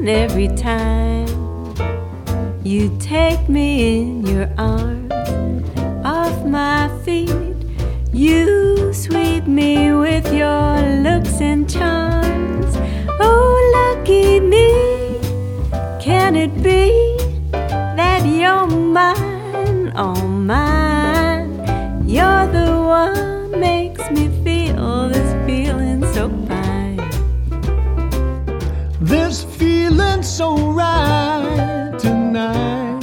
every time you take me in your arms, off my feet, you sweep me with your looks and charms. Oh, lucky me, can it be that you're mine, all mine? You're the one makes me feel this feeling so fine. This feeling so right tonight.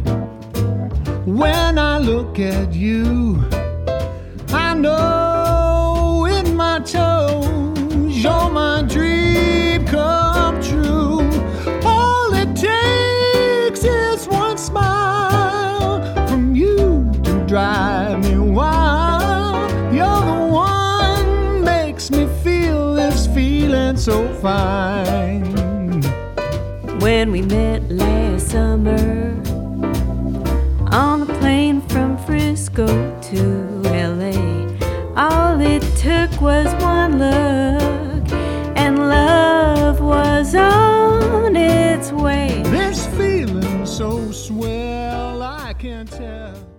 When I look at you, I know in my toes you're my dream come true. All it takes is one smile from you to drive me wild. You're the one makes me feel this feeling so fine. When we met last summer on the plane from Frisco to LA, all it took was one look, and love was on its way. This feeling so swell, I can't tell.